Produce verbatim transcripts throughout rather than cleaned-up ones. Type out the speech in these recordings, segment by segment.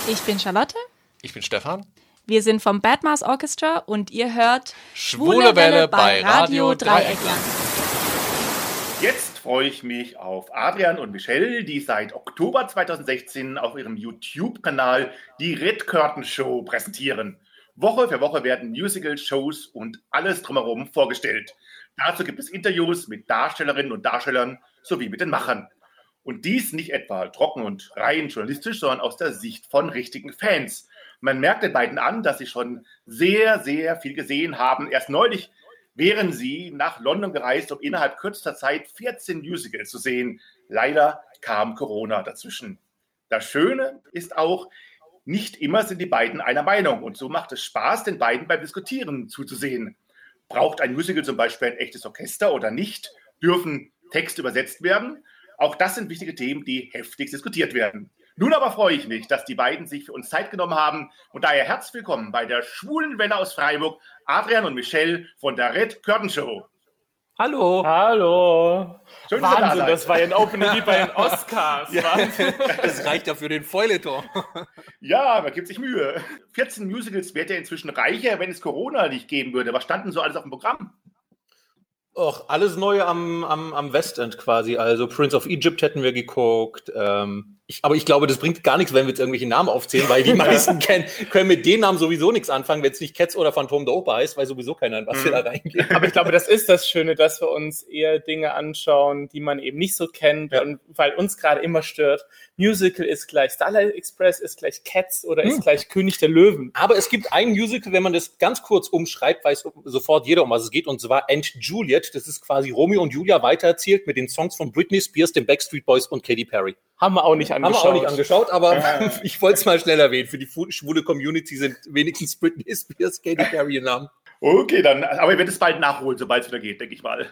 Ich bin Charlotte. Ich bin Stefan. Wir sind vom Badmaß Orchestra und ihr hört Schwule Welle bei Radio Dreieckland. Jetzt freue ich mich auf Adrian und Michelle, die seit Oktober zweitausendsechzehn auf ihrem YouTube-Kanal die Red Curtain Show präsentieren. Woche für Woche werden Musicals, Shows und alles drumherum vorgestellt. Dazu gibt es Interviews mit Darstellerinnen und Darstellern sowie mit den Machern. Und dies nicht etwa trocken und rein journalistisch, sondern aus der Sicht von richtigen Fans. Man merkt den beiden an, dass sie schon sehr, sehr viel gesehen haben. Erst neulich wären sie nach London gereist, um innerhalb kürzester Zeit vierzehn Musicals zu sehen. Leider kam Corona dazwischen. Das Schöne ist auch, nicht immer sind die beiden einer Meinung. Und so macht es Spaß, den beiden beim Diskutieren zuzusehen. Braucht ein Musical zum Beispiel ein echtes Orchester oder nicht? Dürfen Texte übersetzt werden? Auch das sind wichtige Themen, die heftig diskutiert werden. Nun aber freue ich mich, dass die beiden sich für uns Zeit genommen haben. Und daher herzlich willkommen bei der Schwulen Welle aus Freiburg, Adrian und Michelle von der Red Curtain Show. Hallo. Hallo. Schön, Wahnsinn, da das war ja ein Opening wie bei den Oscars. Ja, das reicht ja für den Feuilleton. Ja, man gibt sich Mühe. vierzehn Musicals wäre ja inzwischen reicher, wenn es Corona nicht geben würde. Was stand denn so alles auf dem Programm? Och, alles Neue am, am, am Westend quasi. Also Prince of Egypt hätten wir geguckt. Ähm, ich, aber ich glaube, das bringt gar nichts, wenn wir jetzt irgendwelche Namen aufzählen, weil die meisten kennen, können mit den Namen sowieso nichts anfangen, wenn es nicht Cats oder Phantom der Oper heißt, weil sowieso keiner in was mhm. wir da reingehen. Aber ich glaube, das ist das Schöne, dass wir uns eher Dinge anschauen, die man eben nicht so kennt, ja. Und weil uns gerade immer stört, Musical ist gleich Starlight Express, ist gleich Cats oder mhm. ist gleich König der Löwen. Aber es gibt ein Musical, wenn man das ganz kurz umschreibt, weiß sofort jeder, um was es geht, und zwar And Juliet. Das ist quasi Romeo und Julia weitererzählt mit den Songs von Britney Spears, den Backstreet Boys und Katy Perry. Haben wir auch nicht angeschaut. Haben wir auch nicht angeschaut, aber ja. Ich wollte es mal schnell erwähnen. Für die schwule Community sind wenigstens Britney Spears, Katy Perry im Namen. Okay, dann, aber ihr werdet es bald nachholen, sobald es wieder geht, denke ich mal.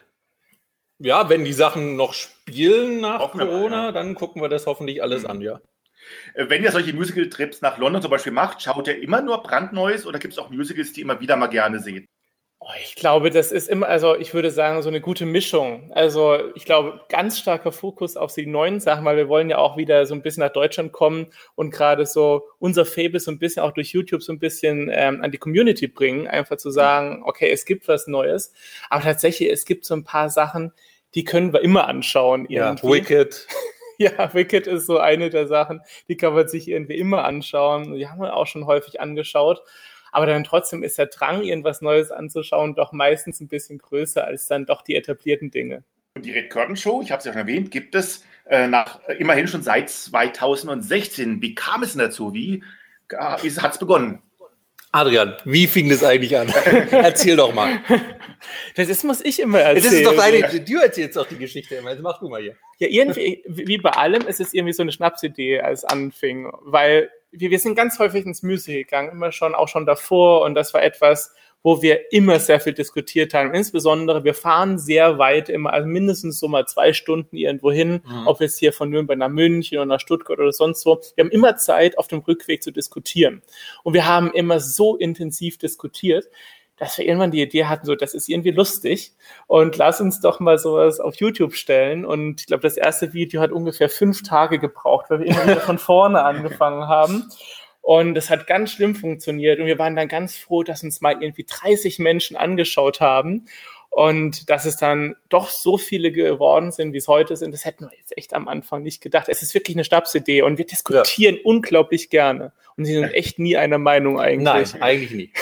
Ja, wenn die Sachen noch spielen nach Hoffen wir Corona, mal, ja. Dann gucken wir das hoffentlich alles mhm. an, ja. Wenn ihr solche Musical-Trips nach London zum Beispiel macht, schaut ihr immer nur brandneues oder gibt es auch Musicals, die ihr immer wieder mal gerne seht? Ich glaube, das ist immer, also ich würde sagen, so eine gute Mischung. Also ich glaube, ganz starker Fokus auf die neuen Sachen, weil wir wollen ja auch wieder so ein bisschen nach Deutschland kommen und gerade so unser Faible so ein bisschen auch durch YouTube so ein bisschen ähm, an die Community bringen, einfach zu sagen, okay, es gibt was Neues, aber tatsächlich, es gibt so ein paar Sachen, die können wir immer anschauen. Irgendwie. Ja, Wicked. Ja, Wicked ist so eine der Sachen, die kann man sich irgendwie immer anschauen. Die haben wir auch schon häufig angeschaut. Aber dann trotzdem ist der Drang, irgendwas Neues anzuschauen, doch meistens ein bisschen größer als dann doch die etablierten Dinge. Und die Red Curtain Show, ich habe es ja schon erwähnt, gibt es äh, nach äh, immerhin schon seit zweitausendsechzehn. Wie kam es denn dazu? Wie äh, hat es begonnen? Adrian, wie fing das eigentlich an? Erzähl doch mal. Das ist, muss ich immer erzählen. Das ist doch deine, du erzählst doch die Geschichte immer. Also mach du mal hier. Ja, irgendwie, wie bei allem, ist es irgendwie so eine Schnapsidee, als anfing, weil wir, wir sind ganz häufig ins Musical gegangen, immer schon, auch schon davor, und das war etwas, wo wir immer sehr viel diskutiert haben. Insbesondere, wir fahren sehr weit immer, also mindestens so mal zwei Stunden irgendwo hin, mhm. ob jetzt hier von Nürnberg nach München oder nach Stuttgart oder sonst wo. Wir haben immer Zeit, auf dem Rückweg zu diskutieren. Und wir haben immer so intensiv diskutiert, dass wir irgendwann die Idee hatten, so, das ist irgendwie lustig und lass uns doch mal sowas auf YouTube stellen. Und ich glaube, das erste Video hat ungefähr fünf Tage gebraucht, weil wir immer wieder von vorne angefangen haben. Und das hat ganz schlimm funktioniert und wir waren dann ganz froh, dass uns mal irgendwie dreißig Menschen angeschaut haben und dass es dann doch so viele geworden sind, wie es heute sind. Das hätten wir jetzt echt am Anfang nicht gedacht. Es ist wirklich eine Stabsidee und wir diskutieren ja. unglaublich gerne und sie sind echt nie einer Meinung eigentlich. Nein, eigentlich nie.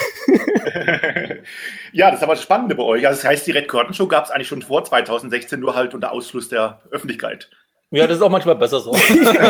Ja, das ist aber das Spannende bei euch. Also das heißt, die Red Curtain Show gab es eigentlich schon vor zweitausendsechzehn, nur halt unter Ausschluss der Öffentlichkeit. Ja, das ist auch manchmal besser so.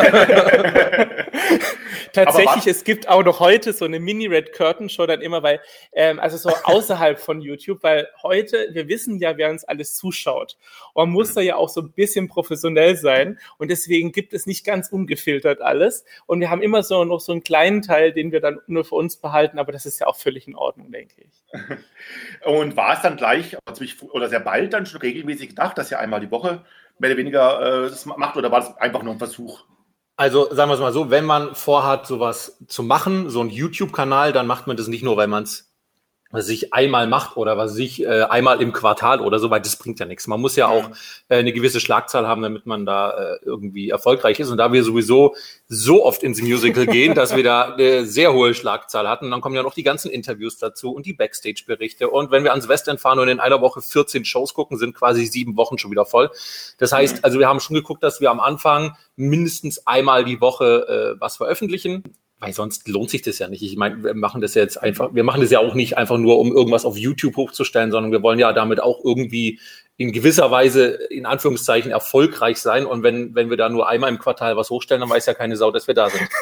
Tatsächlich, es gibt auch noch heute so eine Mini-Red Curtain Show dann immer, weil, ähm, also so außerhalb von YouTube, weil heute, wir wissen ja, wer uns alles zuschaut. Und man muss da ja auch so ein bisschen professionell sein und deswegen gibt es nicht ganz ungefiltert alles. Und wir haben immer so noch so einen kleinen Teil, den wir dann nur für uns behalten, aber das ist ja auch völlig in Ordnung, denke ich. Und war es dann gleich, oder sehr bald dann schon regelmäßig gedacht, dass ihr einmal die Woche mehr oder weniger äh, das macht, oder war das einfach nur ein Versuch? Also sagen wir es mal so, wenn man vorhat, sowas zu machen, so einen YouTube-Kanal, dann macht man das nicht nur, weil man es was sich einmal macht oder was sich äh, einmal im Quartal oder so, weil das bringt ja nichts. Man muss ja auch äh, eine gewisse Schlagzahl haben, damit man da äh, irgendwie erfolgreich ist. Und da wir sowieso so oft ins Musical gehen, dass wir da eine sehr hohe Schlagzahl hatten, und dann kommen ja noch die ganzen Interviews dazu und die Backstage-Berichte. Und wenn wir ans Westend fahren und in einer Woche vierzehn Shows gucken, sind quasi sieben Wochen schon wieder voll. Das heißt, also wir haben schon geguckt, dass wir am Anfang mindestens einmal die Woche äh, was veröffentlichen. Weil sonst lohnt sich das ja nicht. Ich meine, wir machen das ja jetzt einfach, wir machen das ja auch nicht einfach nur, um irgendwas auf YouTube hochzustellen, sondern wir wollen ja damit auch irgendwie in gewisser Weise, in Anführungszeichen, erfolgreich sein. Und wenn, wenn wir da nur einmal im Quartal was hochstellen, dann weiß ja keine Sau, dass wir da sind.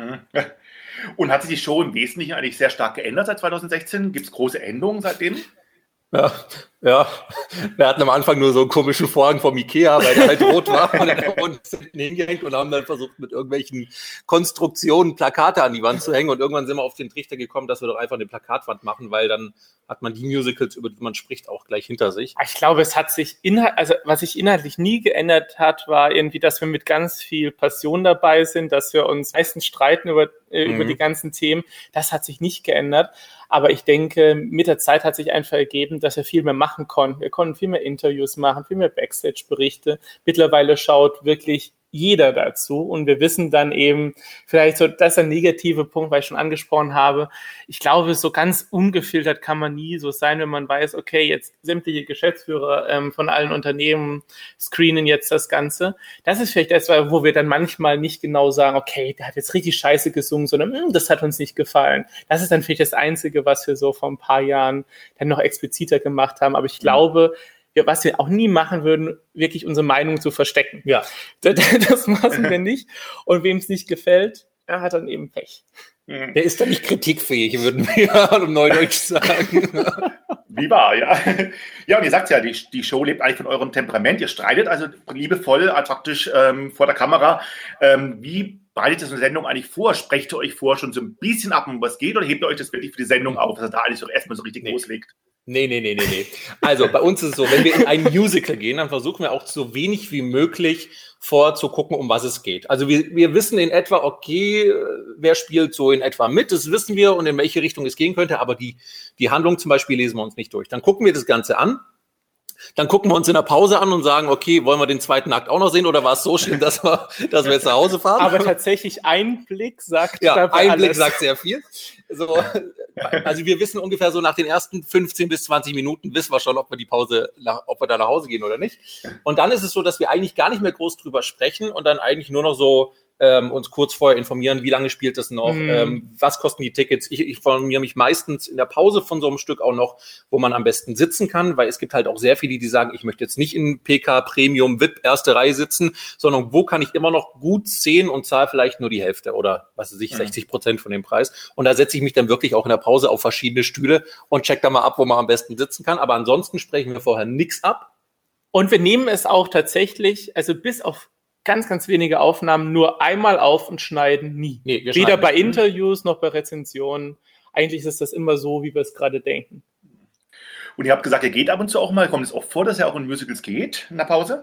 Und hat sich die Show im Wesentlichen eigentlich sehr stark geändert seit zwanzig sechzehn? Gibt es große Änderungen seitdem? Ja, ja. Wir hatten am Anfang nur so einen komischen Vorhang vom Ikea, weil der halt rot war, und dann haben uns hingehängt und haben dann versucht, mit irgendwelchen Konstruktionen Plakate an die Wand zu hängen, und irgendwann sind wir auf den Trichter gekommen, dass wir doch einfach eine Plakatwand machen, weil dann hat man die Musicals, über die man spricht, auch gleich hinter sich. Ich glaube, es hat sich inhalt, also was sich inhaltlich nie geändert hat, war irgendwie, dass wir mit ganz viel Passion dabei sind, dass wir uns meistens streiten über, äh, mhm. über die ganzen Themen. Das hat sich nicht geändert. Aber ich denke, mit der Zeit hat sich einfach ergeben, dass wir viel mehr machen konnten. Wir konnten viel mehr Interviews machen, viel mehr Backstage-Berichte. Mittlerweile schaut wirklich jeder dazu, und wir wissen dann eben, vielleicht so, das ist ein negativer Punkt, weil ich schon angesprochen habe. Ich glaube, so ganz ungefiltert kann man nie so sein, wenn man weiß, okay, jetzt sämtliche Geschäftsführer ähm, von allen Unternehmen screenen jetzt das Ganze. Das ist vielleicht das, wo wir dann manchmal nicht genau sagen, okay, der hat jetzt richtig scheiße gesungen, sondern das hat uns nicht gefallen. Das ist dann vielleicht das Einzige, was wir so vor ein paar Jahren dann noch expliziter gemacht haben. Aber ich glaube, wir, was wir auch nie machen würden, wirklich unsere Meinung zu verstecken. Ja. Das, das machen wir nicht. Und wem es nicht gefällt, er hat dann eben Pech. Der ist dann nicht kritikfähig, würden wir im Neudeutsch sagen. Wie wahr, ja. Ja, und ihr sagt ja, die, die Show lebt eigentlich von eurem Temperament. Ihr streitet also liebevoll, also praktisch ähm, vor der Kamera. Ähm, wie bereitet das eine Sendung eigentlich vor? Sprecht ihr euch vor schon so ein bisschen ab, um was geht, oder hebt ihr euch das wirklich für die Sendung auf, dass ihr da alles doch erstmal so richtig nee. loslegt? Nee, nee, nee, nee, nee. Also bei uns ist es so, wenn wir in ein Musical gehen, dann versuchen wir auch so wenig wie möglich vorzugucken, um was es geht. Also wir, wir wissen in etwa, okay, wer spielt so in etwa mit, das wissen wir, und in welche Richtung es gehen könnte, aber die, die Handlung zum Beispiel lesen wir uns nicht durch. Dann gucken wir das Ganze an. Dann gucken wir uns in der Pause an und sagen, okay, wollen wir den zweiten Akt auch noch sehen, oder war es so schlimm, dass wir, dass wir jetzt nach Hause fahren? Aber tatsächlich ein Blick sagt ja, dabei ein alles. Blick sagt sehr viel. So, also wir wissen ungefähr so nach den ersten fünfzehn bis zwanzig Minuten wissen wir schon, ob wir die Pause, ob wir da nach Hause gehen oder nicht. Und dann ist es so, dass wir eigentlich gar nicht mehr groß drüber sprechen und dann eigentlich nur noch so ähm, uns kurz vorher informieren, wie lange spielt das noch, mm. ähm, was kosten die Tickets. Ich, ich informiere mich meistens in der Pause von so einem Stück auch noch, wo man am besten sitzen kann, weil es gibt halt auch sehr viele, die sagen, ich möchte jetzt nicht in P K, Premium, V I P, erste Reihe sitzen, sondern wo kann ich immer noch gut sehen und zahle vielleicht nur die Hälfte oder was weiß ich, mm. sechzig Prozent von dem Preis. Und da setze ich mich dann wirklich auch in der Pause auf verschiedene Stühle und check da mal ab, wo man am besten sitzen kann. Aber ansonsten sprechen wir vorher nichts ab. Und wir nehmen es auch tatsächlich, also bis auf ganz, ganz wenige Aufnahmen nur einmal auf und schneiden nie. Nee, wir Weder bei nicht. Interviews noch bei Rezensionen. Eigentlich ist das immer so, wie wir es gerade denken. Und ihr habt gesagt, ihr geht ab und zu auch mal. Kommt es oft vor, dass ihr auch in Musicals geht in der Pause?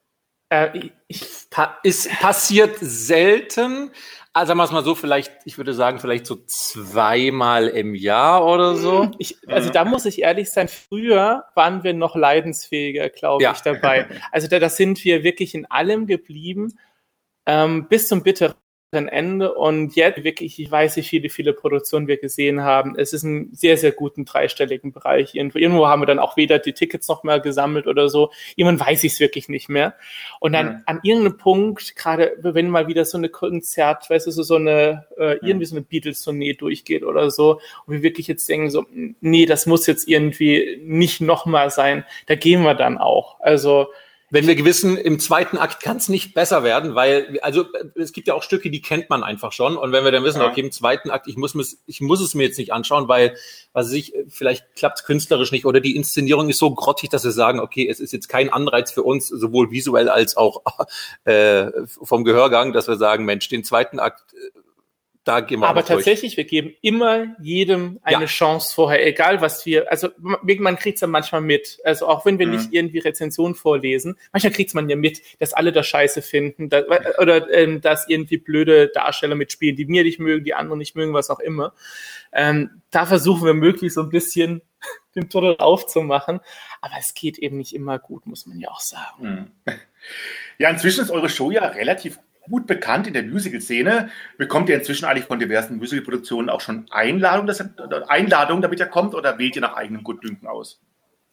Äh, ich, pa- ist passiert selten. Also sagen wir es mal so, vielleicht, ich würde sagen, vielleicht so zweimal im Jahr oder so. Ich, also da muss ich ehrlich sein, früher waren wir noch leidensfähiger, glaube ja. ich, dabei. Also da, da sind wir wirklich in allem geblieben, ähm, bis zum bitteren Ende. Und jetzt wirklich, ich weiß, wie viele, viele Produktionen wir gesehen haben. Es ist ein sehr, sehr guten dreistelligen Bereich. Irgendwo, irgendwo haben wir dann auch weder die Tickets noch mehr gesammelt oder so. Irgendwann weiß ich es wirklich nicht mehr. Und dann mhm. an irgendeinem Punkt, gerade wenn mal wieder so eine Konzert, weißt du, so, so eine, äh, irgendwie so eine Beatles-Tournee durchgeht oder so, und wir wirklich jetzt denken so, nee, das muss jetzt irgendwie nicht nochmal sein. Da gehen wir dann auch. Also, wenn wir gewissen, im zweiten Akt kann es nicht besser werden, weil, also es gibt ja auch Stücke, die kennt man einfach schon. Und wenn wir dann wissen, ja. okay, im zweiten Akt, ich muss, ich muss es mir jetzt nicht anschauen, weil, was weiß ich, vielleicht klappt es künstlerisch nicht oder die Inszenierung ist so grottig, dass wir sagen, okay, es ist jetzt kein Anreiz für uns, sowohl visuell als auch äh, vom Gehörgang, dass wir sagen, Mensch, den zweiten Akt da gehen wir Aber auch durch. tatsächlich, wir geben immer jedem eine Ja. Chance vorher, egal was wir, also man kriegt es ja manchmal mit, also auch wenn wir Mhm. nicht irgendwie Rezensionen vorlesen, manchmal kriegt man ja mit, dass alle das scheiße finden, dass, oder ähm, dass irgendwie blöde Darsteller mitspielen, die mir nicht mögen, die anderen nicht mögen, was auch immer. Ähm, da versuchen wir möglichst so ein bisschen den Tunnel aufzumachen, aber es geht eben nicht immer gut, muss man ja auch sagen. Mhm. Ja, inzwischen ist eure Show ja relativ gut bekannt in der Musical-Szene. Bekommt ihr inzwischen eigentlich von diversen Musical-Produktionen auch schon Einladungen, dass, Einladungen, damit ihr kommt, oder wählt ihr nach eigenem Gutdünken aus?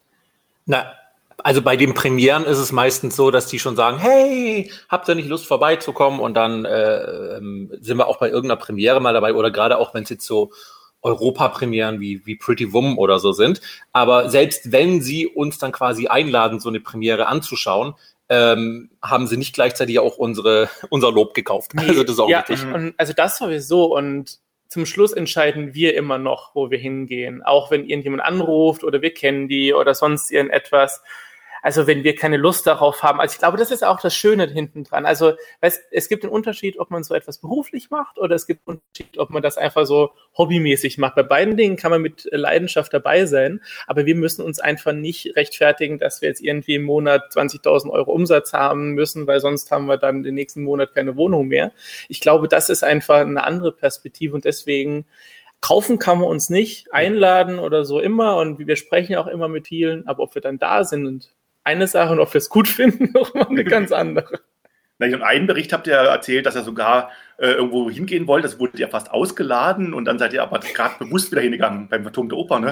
Na, also bei den Premieren ist es meistens so, dass die schon sagen, hey, habt ihr nicht Lust vorbeizukommen? Und dann äh, ähm, sind wir auch bei irgendeiner Premiere mal dabei oder gerade auch, wenn es jetzt so Europa-Premieren wie, wie Pretty Woman oder so sind. Aber selbst wenn sie uns dann quasi einladen, so eine Premiere anzuschauen, ähm, haben sie nicht gleichzeitig auch unsere, unser Lob gekauft. Nee, Also das ist auch ja, richtig. und also das sowieso. Und zum Schluss entscheiden wir immer noch, wo wir hingehen. Auch wenn irgendjemand anruft oder wir kennen die oder sonst irgendetwas. Also wenn wir keine Lust darauf haben. Also ich glaube, das ist auch das Schöne hinten dran. Also weißt, es gibt einen Unterschied, ob man so etwas beruflich macht oder es gibt einen Unterschied, ob man das einfach so hobbymäßig macht. Bei beiden Dingen kann man mit Leidenschaft dabei sein, aber wir müssen uns einfach nicht rechtfertigen, dass wir jetzt irgendwie im Monat zwanzigtausend Euro Umsatz haben müssen, weil sonst haben wir dann den nächsten Monat keine Wohnung mehr. Ich glaube, das ist einfach eine andere Perspektive und deswegen kaufen kann man uns nicht, einladen oder so immer und wir sprechen auch immer mit vielen, aber ob wir dann da sind und eine Sache und ob wir es gut finden, nochmal eine ganz andere. Na, in einem Bericht habt ihr erzählt, dass ihr sogar äh, irgendwo hingehen wollt. Das wurde ja fast ausgeladen und dann seid ihr aber gerade bewusst wieder hingegangen beim Phantom der Oper, ne?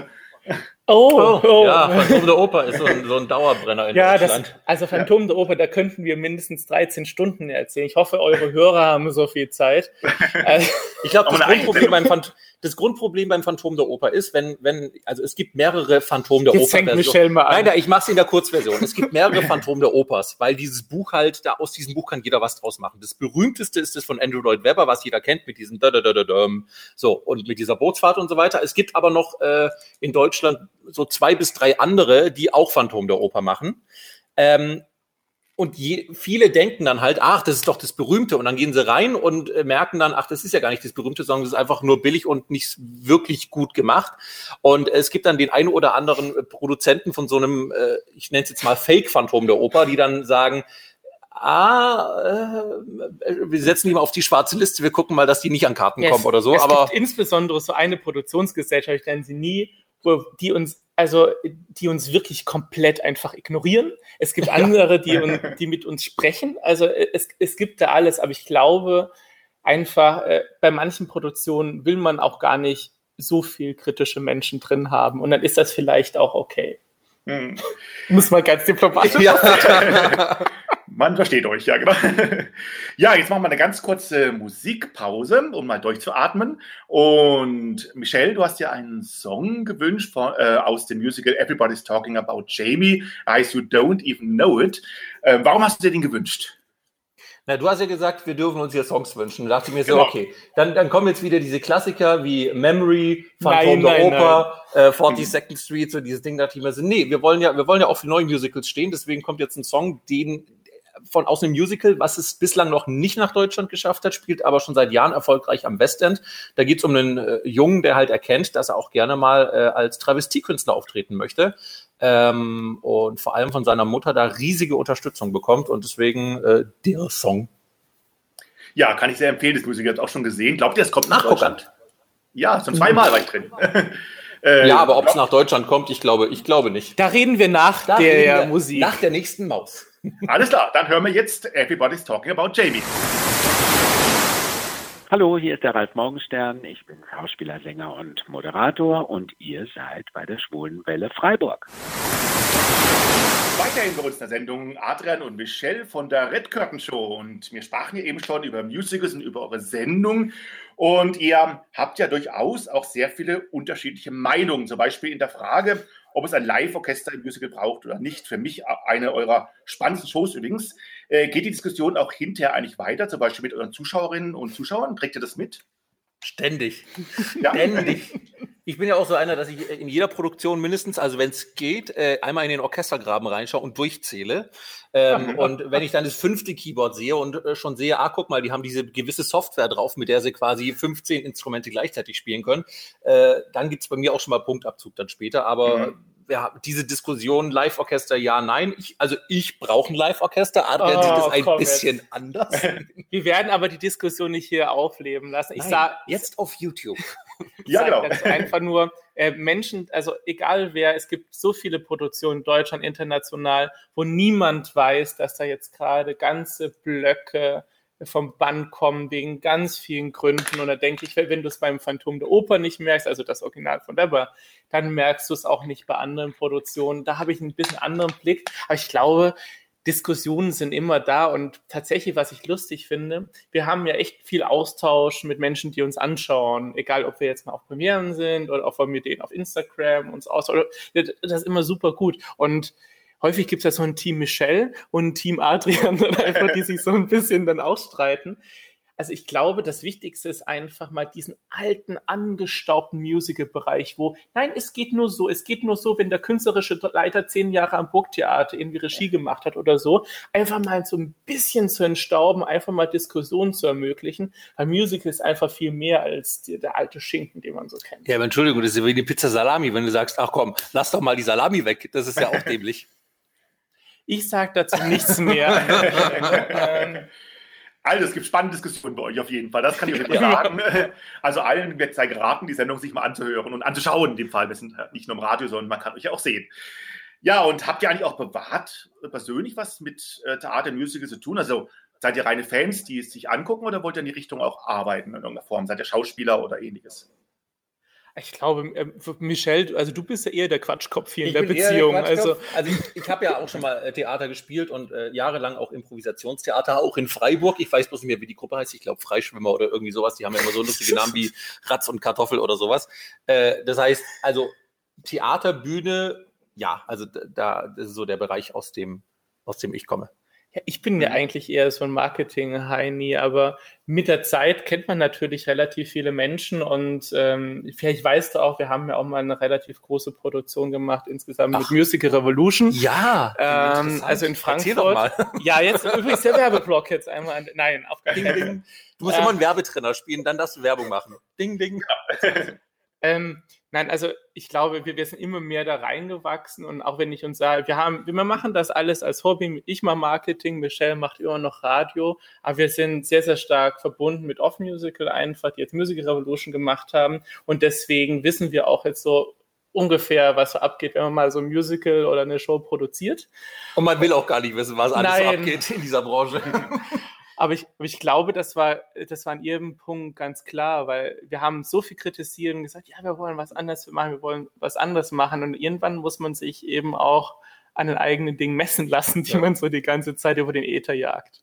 Oh, oh. Ja, Phantom der Oper ist so ein, so ein Dauerbrenner in Ja, Deutschland. das, also Phantom der Oper, da könnten wir mindestens dreizehn Stunden erzählen. Ich hoffe, eure Hörer haben so viel Zeit. Also, Ich glaube, das Aber eine Grundproblem beim, Phant- das Grundproblem beim Phantom der Oper ist, wenn, wenn, also es gibt mehrere Phantom der Jetzt Oper. fängt Michelle mal an. Nein, nein, ich mache es in der Kurzversion. Es gibt mehrere Phantom der Opers, weil dieses Buch halt, da aus diesem Buch kann jeder was draus machen. Das berühmteste ist das von Andrew Lloyd Webber, was jeder kennt, mit diesem da-da-da-da-dum, so, und mit dieser Bootsfahrt und so weiter. Es gibt aber noch äh, in Deutschland so zwei bis drei andere, die auch Phantom der Oper machen. Ähm, Und je, viele denken dann halt, ach, das ist doch das Berühmte. Und dann gehen sie rein und äh, merken dann, ach, das ist ja gar nicht das Berühmte, sondern das ist einfach nur billig und nicht wirklich gut gemacht. Und äh, es gibt dann den einen oder anderen äh, Produzenten von so einem, äh, ich nenne es jetzt mal Fake-Phantom der Oper, die dann sagen, ah, äh, wir setzen die mal auf die schwarze Liste, wir gucken mal, dass die nicht an Karten yes, kommen oder so. Es Aber gibt insbesondere so eine Produktionsgesellschaft, ich nenne sie nie, wo die uns also die uns wirklich komplett einfach ignorieren. Es gibt andere, die, un, die mit uns sprechen. Also es, es gibt da alles, aber ich glaube einfach, äh, bei manchen Produktionen will man auch gar nicht so viel kritische Menschen drin haben. Und dann ist das vielleicht auch okay. Hm. Muss man ganz diplomatisch ja. Man versteht euch, ja, genau. Ja, jetzt machen wir eine ganz kurze Musikpause, um mal durchzuatmen. Und Michelle, du hast ja einen Song gewünscht von, äh, aus dem Musical Everybody's Talking About Jamie, Eyes You Don't Even Know It. Äh, warum hast du dir den gewünscht? Na, du hast ja gesagt, wir dürfen uns hier Songs wünschen. Da dachte ich mir so, Genau. okay, dann, dann kommen jetzt wieder diese Klassiker wie Memory, Phantom Nein, der nein, Oper, äh, forty-second Street, so dieses Ding, da dachte ich mir so, nee, wir wollen ja, wir wollen ja auch für neue Musicals stehen, deswegen kommt jetzt ein Song, den von aus einem Musical, was es bislang noch nicht nach Deutschland geschafft hat, spielt aber schon seit Jahren erfolgreich am Westend. Da geht es um einen äh, Jungen, der halt erkennt, dass er auch gerne mal äh, als Travestiekünstler auftreten möchte. Ähm, und vor allem von seiner Mutter da riesige Unterstützung bekommt und deswegen äh, der Song. Ja, kann ich sehr empfehlen, das Musical habt ihr auch schon gesehen. Glaubt ihr, es kommt nach Nachgucken. Deutschland? Ja, schon zweimal war ich drin. äh, Ja, aber ob es glaub- nach Deutschland kommt, ich glaube, ich glaube nicht. Da reden wir nach Da der reden wir Musik. Nach der nächsten Maus. Alles klar, dann hören wir jetzt Everybody's Talking About Jamie. Hallo, hier ist der Ralf Morgenstern. Ich bin Schauspieler, Sänger und Moderator und ihr seid bei der Schwulenwelle Freiburg. Weiterhin bei uns in der Sendung Adrian und Michelle von der Red Curtain Show. Und wir sprachen hier eben schon über Musicals und über eure Sendung. Und ihr habt ja durchaus auch sehr viele unterschiedliche Meinungen. Zum Beispiel in der Frage, ob es ein Live-Orchester im Musical braucht oder nicht. Für mich eine eurer spannendsten Shows übrigens. Äh, geht die Diskussion auch hinterher eigentlich weiter? Zum Beispiel mit euren Zuschauerinnen und Zuschauern? Kriegt ihr das mit? Ständig. Ja. Ständig. Ich bin ja auch so einer, dass ich in jeder Produktion mindestens, also wenn es geht, äh, einmal in den Orchestergraben reinschaue und durchzähle. Ähm, und wenn ich dann das fünfte Keyboard sehe und äh, schon sehe, ah, guck mal, die haben diese gewisse Software drauf, mit der sie quasi fünfzehn Instrumente gleichzeitig spielen können, äh, dann gibt's bei mir auch schon mal Punktabzug dann später. Aber mhm. ja, diese Diskussion, Live-Orchester, ja, nein. Ich, also ich brauche ein Live-Orchester. Adrian oh, sieht das ein bisschen jetzt. anders. Wir werden aber die Diskussion nicht hier aufleben lassen. Ich nein, sag, jetzt auf YouTube. Ja, genau. Ganz einfach nur, äh, Menschen, also egal wer, es gibt so viele Produktionen in Deutschland, international, wo niemand weiß, dass da jetzt gerade ganze Blöcke vom Band kommen, wegen ganz vielen Gründen. Und da denke ich, wenn du es beim Phantom der Oper nicht merkst, also das Original von Weber, dann merkst du es auch nicht bei anderen Produktionen. Da habe ich einen bisschen anderen Blick. Aber ich glaube, Diskussionen sind immer da und tatsächlich, was ich lustig finde, wir haben ja echt viel Austausch mit Menschen, die uns anschauen, egal ob wir jetzt mal auf Premieren sind oder auch mit denen auf Instagram uns austauschen. Das ist immer super gut und häufig gibt es ja so ein Team Michelle und ein Team Adrian, einfach, die sich so ein bisschen dann ausstreiten. Also ich glaube, das Wichtigste ist einfach mal diesen alten, angestaubten Musical-Bereich, wo, nein, es geht nur so, es geht nur so, wenn der künstlerische Leiter zehn Jahre am Burgtheater irgendwie Regie gemacht hat oder so, einfach mal so ein bisschen zu entstauben, einfach mal Diskussionen zu ermöglichen, weil Musical ist einfach viel mehr als die, der alte Schinken, den man so kennt. Ja, aber Entschuldigung, das ist ja wie die Pizza Salami, wenn du sagst, ach komm, lass doch mal die Salami weg, das ist ja auch dämlich. Ich sag dazu nichts mehr. ähm, Also, es gibt spannende Diskussionen bei euch auf jeden Fall. Das kann ich euch sagen. Also allen wird sei geraten, die Sendung sich mal anzuhören und anzuschauen in dem Fall. Wir sind nicht nur im Radio, sondern man kann euch ja auch sehen. Ja, und habt ihr eigentlich auch privat persönlich was mit äh, Theater, Musical zu tun? Also seid ihr reine Fans, die es sich angucken oder wollt ihr in die Richtung auch arbeiten in irgendeiner Form? Seid ihr Schauspieler oder ähnliches? Ich glaube, äh, Michelle, also du bist ja eher der Quatschkopf hier in ich der bin Beziehung. Der also also ich, ich habe ja auch schon mal äh, Theater gespielt und äh, jahrelang auch Improvisationstheater, auch in Freiburg. Ich weiß bloß nicht mehr, wie die Gruppe heißt. Ich glaube Freischwimmer oder irgendwie sowas. Die haben ja immer so lustige Namen wie Ratz und Kartoffel oder sowas. Äh, das heißt, also Theater, Bühne, ja, also da das ist so der Bereich, aus dem, aus dem ich komme. Ja, ich bin ja eigentlich eher so ein Marketing-Heini, aber mit der Zeit kennt man natürlich relativ viele Menschen und ähm, vielleicht weißt du auch, wir haben ja auch mal eine relativ große Produktion gemacht, insgesamt Ach. mit Musical Revolution. Ja, ähm, also in Frankfurt. Erzähl doch mal. Ja, jetzt übrigens der Werbeblock jetzt einmal. An, nein, auf gar keinen Fall. Du musst ähm, immer einen Werbetrenner spielen, dann darfst du Werbung machen. Ding, ding. Ähm, nein, also ich glaube, wir, wir sind immer mehr da reingewachsen und auch wenn ich uns sage, wir haben, wir machen das alles als Hobby, ich mache Marketing, Michelle macht immer noch Radio, aber wir sind sehr, sehr stark verbunden mit Off Musical einfach, die jetzt Musical Revolution gemacht haben und deswegen wissen wir auch jetzt so ungefähr, was so abgeht, wenn man mal so ein Musical oder eine Show produziert. Und man will auch gar nicht wissen, was alles Nein. so abgeht in dieser Branche. Aber ich, ich glaube, das war, das war an ihrem Punkt ganz klar, weil wir haben so viel kritisiert und gesagt, ja, wir wollen was anderes machen, wir wollen was anderes machen. Und irgendwann muss man sich eben auch an den eigenen Dingen messen lassen, die ja. man so die ganze Zeit über den Äther jagt.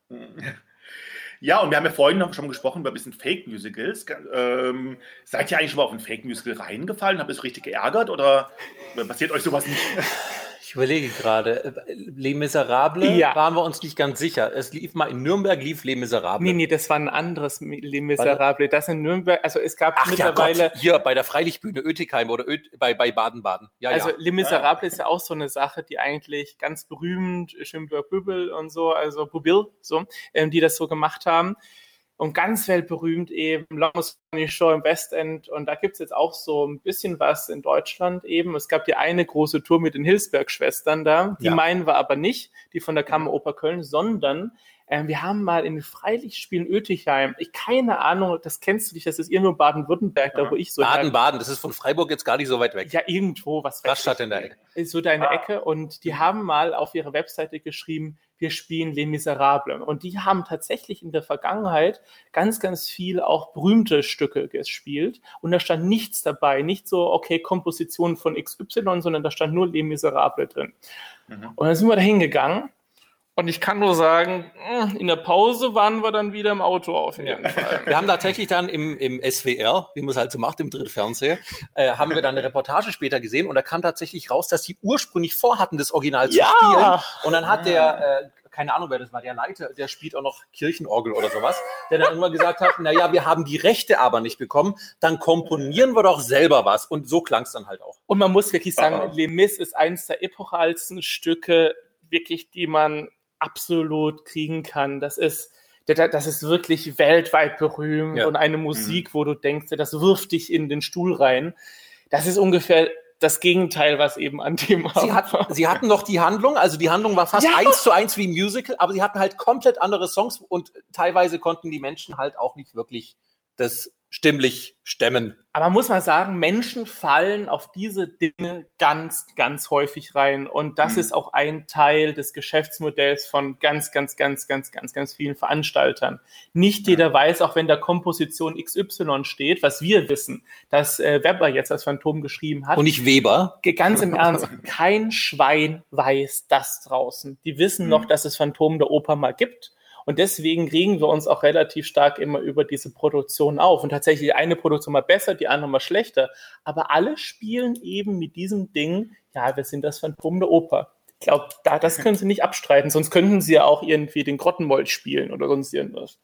Ja, und wir haben ja vorhin noch schon gesprochen über ein bisschen Fake-Musicals. Ähm, seid ihr eigentlich schon mal auf ein Fake-Musical reingefallen? Habt ihr es richtig geärgert oder passiert euch sowas nicht? Ich überlege gerade, Les Miserables ja. waren wir uns nicht ganz sicher. Es lief mal in Nürnberg, lief Les Miserables. Nee, nee, das war ein anderes Les Miserables. Das in Nürnberg, also es gab Ach, mittlerweile... Ja Gott, hier bei der Freilichtbühne Ötigheim oder Ö bei, bei Baden-Baden. Ja, also ja. Les Miserables ist ja auch so eine Sache, die eigentlich ganz berühmt, Schönberg-Bübel und so, also Bubil, so, ähm, die das so gemacht haben. Und ganz weltberühmt eben, Longest Running Show im West End. Und da gibt es jetzt auch so ein bisschen was in Deutschland eben. Es gab die eine große Tour mit den Hilsberg-Schwestern da. Die ja. meinen wir aber nicht, die von der Kammeroper Köln, sondern äh, wir haben mal in den Freilichtspielen Ötigheim, ich keine Ahnung, das kennst du nicht, das ist irgendwo Baden-Württemberg, da wo ich so... Baden-Baden, das ist von Freiburg jetzt gar nicht so weit weg. Ja, irgendwo, was weiß Rastatt in der Ecke. So deine ah. Ecke. Und die haben mal auf ihrer Webseite geschrieben, wir spielen Les Miserables. Und die haben tatsächlich in der Vergangenheit ganz, ganz viel auch berühmte Stücke gespielt. Und da stand nichts dabei. Nicht so, okay, Komposition von X Y, sondern da stand nur Les Miserables drin. Mhm. Und dann sind wir da hingegangen. Und ich kann nur sagen, in der Pause waren wir dann wieder im Auto auf jeden Fall. Wir haben tatsächlich dann im, im S W R, wie man es halt so macht, im Drittfernseher, äh, haben wir dann eine Reportage später gesehen und da kam tatsächlich raus, dass sie ursprünglich vorhatten, das Original zu Ja. spielen. Und dann hat der, äh, keine Ahnung, wer das war, der Leiter, der spielt auch noch Kirchenorgel oder sowas, der dann irgendwann gesagt hat, naja, wir haben die Rechte aber nicht bekommen, dann komponieren wir doch selber was. Und so klang es dann halt auch. Und man muss wirklich sagen, Ah. Les Mis ist eines der epochalsten Stücke, wirklich, die man absolut kriegen kann. Das ist, das ist wirklich weltweit berühmt Ja. und eine Musik, wo du denkst, das wirft dich in den Stuhl rein. Das ist ungefähr das Gegenteil, was eben an dem Sie, Abend hat, war. sie hatten noch die Handlung, also die Handlung war fast Ja. eins zu eins wie ein Musical, aber sie hatten halt komplett andere Songs und teilweise konnten die Menschen halt auch nicht wirklich das stimmlich stemmen. Aber muss man sagen, Menschen fallen auf diese Dinge ganz, ganz häufig rein. Und das Mhm. ist auch ein Teil des Geschäftsmodells von ganz, ganz, ganz, ganz, ganz, ganz vielen Veranstaltern. Nicht jeder weiß, auch wenn da Komposition X Y steht, was wir wissen, dass äh, Weber jetzt als Phantom geschrieben hat. Und nicht Weber. Ge- Ganz im Ernst, kein Schwein weiß das draußen. Die wissen noch, dass es Phantom der Oper mal gibt. Und deswegen regen wir uns auch relativ stark immer über diese Produktion auf. Und tatsächlich die eine Produktion mal besser, die andere mal schlechter. Aber alle spielen eben mit diesem Ding, ja, wir sind das Phantom der Oper. Ich glaube, da, das können sie nicht abstreiten. Sonst könnten sie ja auch irgendwie den Grottenmold spielen oder sonst irgendwas.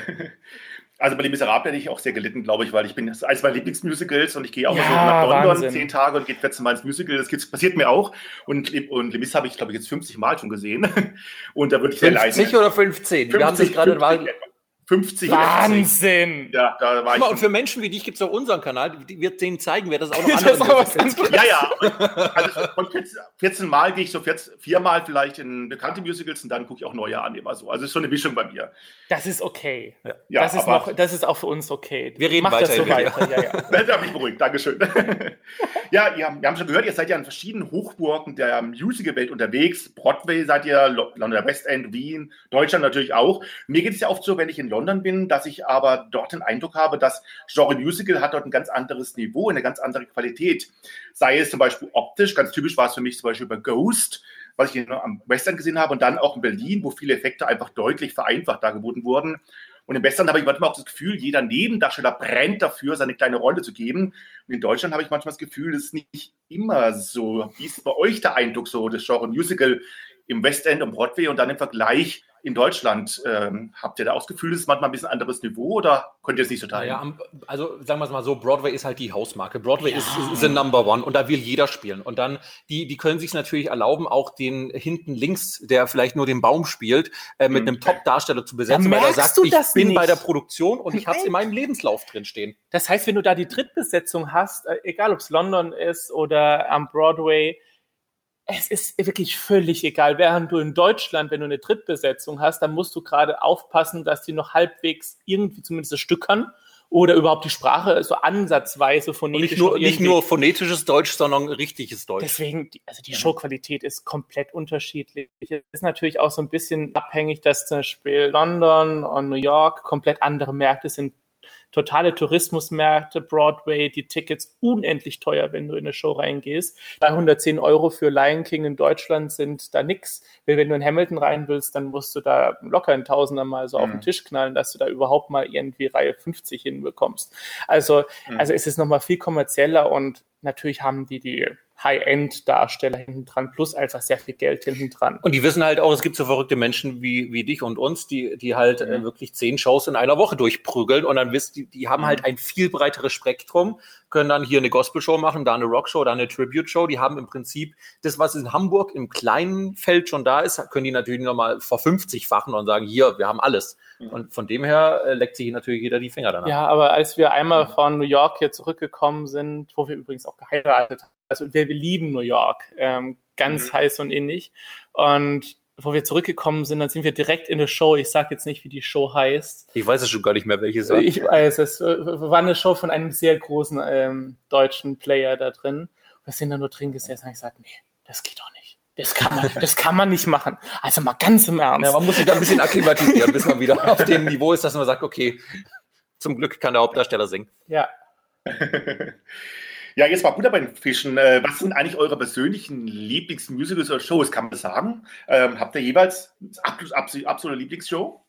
Also bei Les Miserables hätte ich auch sehr gelitten, glaube ich, weil ich bin das ist eines meiner Lieblingsmusicals und ich gehe auch Ja, so nach London Wahnsinn. zehn Tage und gehe vierzehn Mal ins Musical. Das gibt's- passiert mir auch. Und, und Les Mis habe ich, glaube ich, jetzt fünfzig Mal schon gesehen. Und da würde ich sehr leiden. fünfzig oder fünfzehn? Wir haben das gerade fünfzig, fünfzig oder fünfzig. Wahnsinn! Ja, da war Guck mal, und ich. für Menschen wie dich gibt es auf unserem Kanal, die wird denen zeigen, wer das auch noch Das andere ist aber was Musicals anderes. Ja, ja. Also von vierzehn, vierzehn Mal gehe ich so vierzehn, viermal vielleicht in bekannte Musicals und dann gucke ich auch neue an, immer so. Also es ist schon eine Mischung bei mir. Das ist okay. Ja, das, ist aber- noch, das ist auch für uns okay. Wir reden Mach das so weiter, weiter. Ja, ja. Da habe ich beruhigt, Dankeschön. Ja, ihr, wir haben schon gehört, ihr seid ja in verschiedenen Hochburgen der Musical-Welt unterwegs. Broadway seid ihr, Lo- London West End, Wien, Deutschland natürlich auch. Mir geht es ja oft so, wenn ich in London bin, dass ich aber dort den Eindruck habe, dass Genre Musical hat dort ein ganz anderes Niveau, eine ganz andere Qualität. Sei es zum Beispiel optisch, ganz typisch war es für mich zum Beispiel bei Ghost, was ich am West End gesehen habe, und dann auch in Berlin, wo viele Effekte einfach deutlich vereinfacht dargeboten wurden. Und im Western habe ich manchmal auch das Gefühl, jeder Nebendarsteller brennt dafür, seine kleine Rolle zu geben. Und in Deutschland habe ich manchmal das Gefühl, das ist nicht immer so. Wie ist bei euch der Eindruck so, das Genre Musical im Westend und Broadway und dann im Vergleich in Deutschland? Ähm, habt ihr da auch das Gefühl, das ist manchmal ein bisschen anderes Niveau oder könnt ihr es nicht so teilen? Naja, am- also sagen wir es mal so, Broadway ist halt die Hausmarke. Broadway ist the number one und da will jeder spielen. Und dann, die, die können sich natürlich erlauben, auch den hinten links, der vielleicht nur den Baum spielt, äh, mit Mhm. einem Top-Darsteller zu besetzen, Da weil er merkst sagt, du ich das bin nicht. bei der Produktion und ich habe es in meinem Lebenslauf drin stehen. Das heißt, wenn du da die Drittbesetzung hast, äh, egal ob es London ist oder am Broadway, es ist wirklich völlig egal. Während du in Deutschland, wenn du eine Drittbesetzung hast, dann musst du gerade aufpassen, dass die noch halbwegs irgendwie zumindest das Stück kann oder überhaupt die Sprache so ansatzweise Und phonetisch nicht nur, noch nicht irgendwie- nur phonetisches Deutsch, sondern richtiges Deutsch. Deswegen, die, also die Showqualität ist komplett unterschiedlich. Es ist natürlich auch so ein bisschen abhängig, dass zum Beispiel London und New York komplett andere Märkte sind. Totale Tourismusmärkte, Broadway, die Tickets unendlich teuer, wenn du in eine Show reingehst. dreihundertzehn Euro für Lion King in Deutschland sind da nix. Weil wenn du in Hamilton rein willst, dann musst du da locker ein Tausender mal so auf den Tisch knallen, dass du da überhaupt mal irgendwie Reihe fünfzig hinbekommst. Also, also es ist nochmal viel kommerzieller und natürlich haben die die High-End-Darsteller hinten dran, plus einfach sehr viel Geld hinten dran. Und die wissen halt auch, es gibt so verrückte Menschen wie, wie dich und uns, die, die halt äh, wirklich zehn Shows in einer Woche durchprügeln und dann wisst die, die haben halt ein viel breiteres Spektrum, können dann hier eine Gospel-Show machen, da eine Rock-Show, da eine Tribute-Show. Die haben im Prinzip das, was in Hamburg im kleinen Feld schon da ist, können die natürlich nochmal verfünfzigfachen und sagen, hier, wir haben alles. Und von dem her äh, leckt sich natürlich jeder die Finger danach. Ja, aber als wir einmal von New York hier zurückgekommen sind, wo wir übrigens auch geheiratet haben, also wir, wir lieben New York, ähm, ganz Mhm. heiß und innig. Und wo wir zurückgekommen sind, dann sind wir direkt in eine Show. Ich sage jetzt nicht, wie die Show heißt. Ich weiß es schon gar nicht mehr, welches war. Ich weiß, es äh, war eine Show von einem sehr großen ähm, deutschen Player da drin. Wir sind da nur drin gesessen und ich gesagt, nee, das geht doch nicht. Das kann man, das kann man nicht machen. Also mal ganz im Ernst. Ja, man muss sich da ein bisschen akklimatisieren, bis man wieder auf dem Niveau ist, dass man sagt, okay, zum Glück kann der Hauptdarsteller singen. Ja. Ja, jetzt mal Butter bei den Fischen. Äh, Was sind eigentlich eure persönlichen Lieblingsmusicals oder Shows? Kann man das sagen? Ähm, habt ihr jeweils absolut, absolut, absolute Lieblingsshow?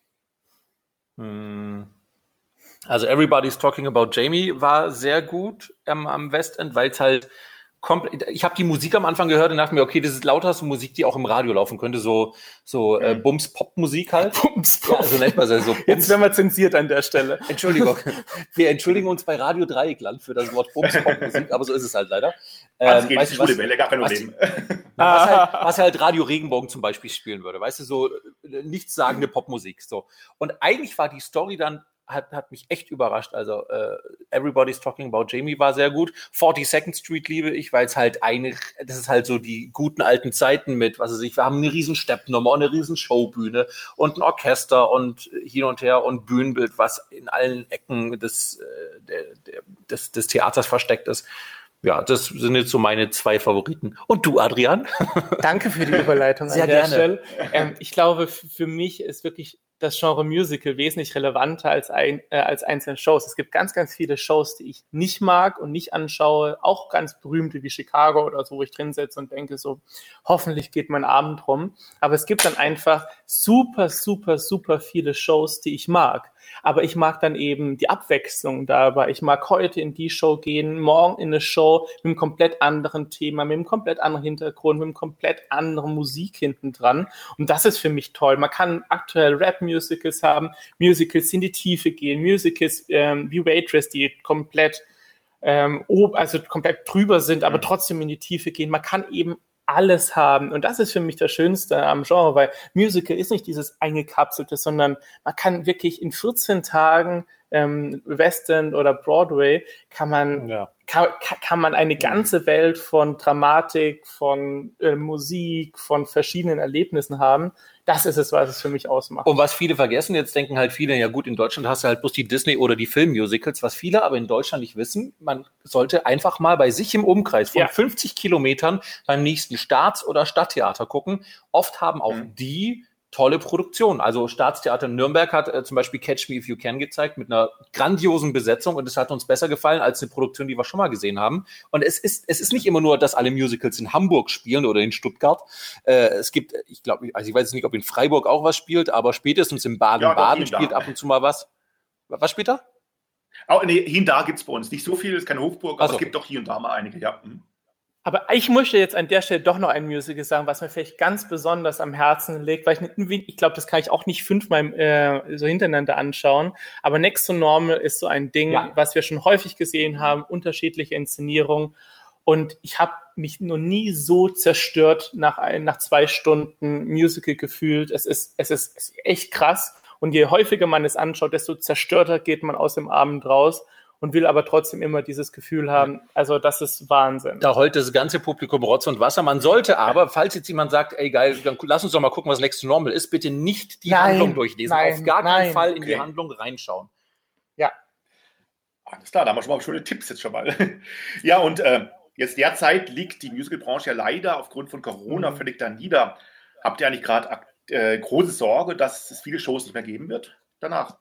Also Everybody's Talking About Jamie war sehr gut ähm, am Westend, weil es halt komplett, ich habe die Musik am Anfang gehört und dachte mir, okay, das ist lauterste Musik, die auch im Radio laufen könnte, so so äh, Bums-Pop-Musik halt. Bums-Pop. Ja, so nennt man es so. Bums. Jetzt werden wir zensiert an der Stelle. Entschuldigung. Wir entschuldigen uns bei Radio Dreieckland für das Wort Bums-Pop-Musik, aber so ist es halt leider. Das Ähm, geht weißt die du, was, Schule Welle, gar kein was, Problem. was, halt, was halt Radio Regenbogen zum Beispiel spielen würde, weißt du, so äh, nichtssagende Popmusik. So. Und eigentlich war die Story dann Hat, hat mich echt überrascht. Also äh, Everybody's Talking About Jamie war sehr gut. forty-second Street liebe ich, weil es halt eine, das ist halt so die guten alten Zeiten mit, was weiß ich, wir haben eine riesen Steppnummer und eine riesen Showbühne und ein Orchester und hin und her und Bühnenbild, was in allen Ecken des, äh, der, der, des, des Theaters versteckt ist. Ja, das sind jetzt so meine zwei Favoriten. Und du, Adrian? Danke für die Überleitung. Sehr an der gerne. Stelle. Ähm, ich glaube, f- für mich ist wirklich das Genre Musical wesentlich relevanter als, ein, äh, als einzelne Shows. Es gibt ganz, ganz viele Shows, die ich nicht mag und nicht anschaue, auch ganz berühmte wie Chicago oder so, wo ich drin sitze und denke so, hoffentlich geht mein Abend rum. Aber es gibt dann einfach super, super, super viele Shows, die ich mag. Aber ich mag dann eben die Abwechslung dabei. Ich mag heute in die Show gehen, morgen in eine Show mit einem komplett anderen Thema, mit einem komplett anderen Hintergrund, mit einem komplett anderen Musik hinten dran. Und das ist für mich toll. Man kann aktuell Rap-Musicals haben, Musicals, die in die Tiefe gehen, Musicals ähm, wie Waitress, die komplett, ähm, ob, also komplett drüber sind, aber trotzdem in die Tiefe gehen. Man kann eben alles haben. Und das ist für mich das Schönste am Genre, weil Musical ist nicht dieses eingekapselte, sondern man kann wirklich in vierzehn Tagen ähm, West End oder Broadway kann man, Ja. kann, kann man eine ganze Welt von Dramatik, von äh, Musik, von verschiedenen Erlebnissen haben. Das ist es, was es für mich ausmacht. Und was viele vergessen, jetzt denken halt viele, ja gut, in Deutschland hast du halt bloß die Disney- oder die Filmmusicals, was viele aber in Deutschland nicht wissen, man sollte einfach mal bei sich im Umkreis von Ja. fünfzig Kilometern beim nächsten Staats- oder Stadttheater gucken. Oft haben auch Mhm. die tolle Produktionen. Also Staatstheater Nürnberg hat äh, zum Beispiel Catch Me If You Can gezeigt mit einer grandiosen Besetzung und es hat uns besser gefallen als eine Produktion, die wir schon mal gesehen haben. Und es ist, es ist nicht immer nur, dass alle Musicals in Hamburg spielen oder in Stuttgart. Äh, es gibt, ich glaube, also ich weiß nicht, ob in Freiburg auch was spielt, aber spätestens in Baden-Baden Ja, doch, spielt da. ab und zu mal was. Was spielt da? Auch, nee, hier und da gibt es bei uns nicht so viel, es ist keine Hofburg, aber Ach so. es gibt doch hier und da mal einige, ja. Mhm. Aber ich möchte jetzt an der Stelle doch noch ein Musical sagen, was mir vielleicht ganz besonders am Herzen liegt, weil ich, nicht- ich glaube, das kann ich auch nicht fünfmal äh, so hintereinander anschauen. Aber Next to Normal ist so ein Ding, Ja. was wir schon häufig gesehen haben, unterschiedliche Inszenierungen. Und ich habe mich noch nie so zerstört nach, ein, nach zwei Stunden Musical gefühlt. Es ist, es ist, es ist echt krass. Und je häufiger man es anschaut, desto zerstörter geht man aus dem Abend raus und will aber trotzdem immer dieses Gefühl haben. Also das ist Wahnsinn. Da heult das ganze Publikum Rotz und Wasser. Man sollte aber, falls jetzt jemand sagt, ey geil, dann lass uns doch mal gucken, was Next to Normal ist, bitte nicht die Nein, Handlung durchlesen. nein, Auf gar keinen nein. Fall in die Okay. Handlung reinschauen. Ja. Alles klar, da haben wir schon mal schöne Tipps jetzt schon mal. Ja, und äh, jetzt derzeit liegt die Musicalbranche ja leider aufgrund von Corona Mhm. völlig da nieder. Habt ihr eigentlich gerade äh, große Sorge, dass es viele Shows nicht mehr geben wird danach?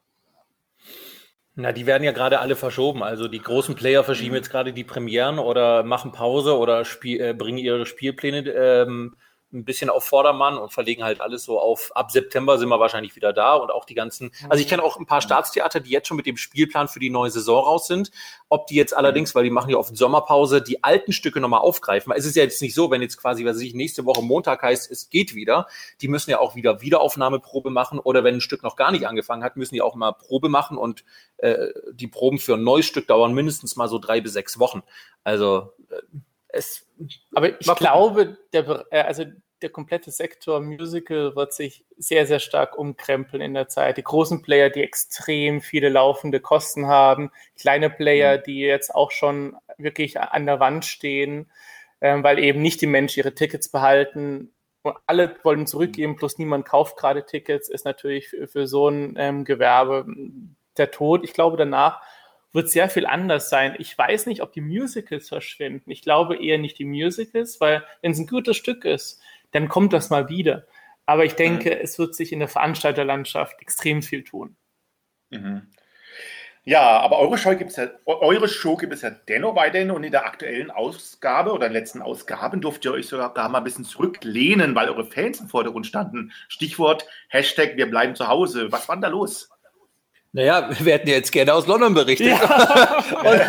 Na, die werden ja gerade alle verschoben. Also die großen Player verschieben jetzt gerade die Premieren oder machen Pause oder spiel, äh, bringen ihre Spielpläne ähm, ein bisschen auf Vordermann und verlegen halt alles so auf, ab September sind wir wahrscheinlich wieder da und auch die ganzen, also ich kenne auch ein paar Staatstheater, die jetzt schon mit dem Spielplan für die neue Saison raus sind. Ob die jetzt allerdings, weil die machen ja oft Sommerpause, die alten Stücke nochmal aufgreifen. Es ist ja jetzt nicht so, wenn jetzt quasi, was weiß ich, nächste Woche Montag heißt, es geht wieder, die müssen ja auch wieder Wiederaufnahmeprobe machen oder wenn ein Stück noch gar nicht angefangen hat, müssen die auch mal Probe machen und äh, die Proben für ein neues Stück dauern mindestens mal so drei bis sechs Wochen. Also äh, es Aber ich Mal gucken. glaube, der, Be- äh, also der komplette Sektor Musical wird sich sehr, sehr stark umkrempeln in der Zeit. Die großen Player, die extrem viele laufende Kosten haben, kleine Player, die jetzt auch schon wirklich an der Wand stehen, ähm, weil eben nicht die Menschen ihre Tickets behalten und alle wollen zurückgeben, plus niemand kauft gerade Tickets, ist natürlich für, für so ein ähm, Gewerbe der Tod. Ich glaube, danach wird sehr viel anders sein. Ich weiß nicht, ob die Musicals verschwinden. Ich glaube eher nicht die Musicals, weil wenn es ein gutes Stück ist, dann kommt das mal wieder. Aber ich denke, es wird sich in der Veranstalterlandschaft extrem viel tun. Mhm. Ja, aber eure Show gibt es ja, eure Show gibt es ja dennoch weiterhin und in der aktuellen Ausgabe oder in den letzten Ausgaben durft ihr euch sogar mal ein bisschen zurücklehnen, weil eure Fans im Vordergrund standen. Stichwort Hashtag wir bleiben zu Hause. Was war denn da los? Naja, wir hätten ja jetzt gerne aus London berichtet. Ja.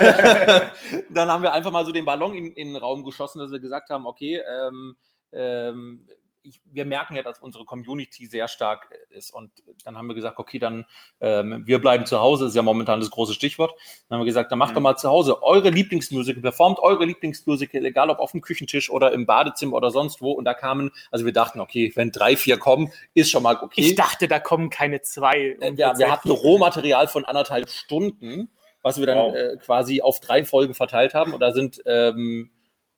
Und dann haben wir einfach mal so den Ballon in, in den Raum geschossen, dass wir gesagt haben, okay, ähm, ähm, ich, wir merken ja, dass unsere Community sehr stark ist. Und dann haben wir gesagt, okay, dann ähm, wir bleiben zu Hause, ist ja momentan das große Stichwort. Dann haben wir gesagt, dann macht mhm. doch mal zu Hause eure Lieblingsmusical, performt eure Lieblingsmusical, egal ob auf dem Küchentisch oder im Badezimmer oder sonst wo. Und da kamen, also wir dachten, okay, wenn drei, vier kommen, ist schon mal okay. Ich dachte, da kommen keine zwei. Äh, ja, wir hatten Rohmaterial von anderthalb Stunden, was wir dann wow. äh, quasi auf drei Folgen verteilt haben. Und da sind ähm,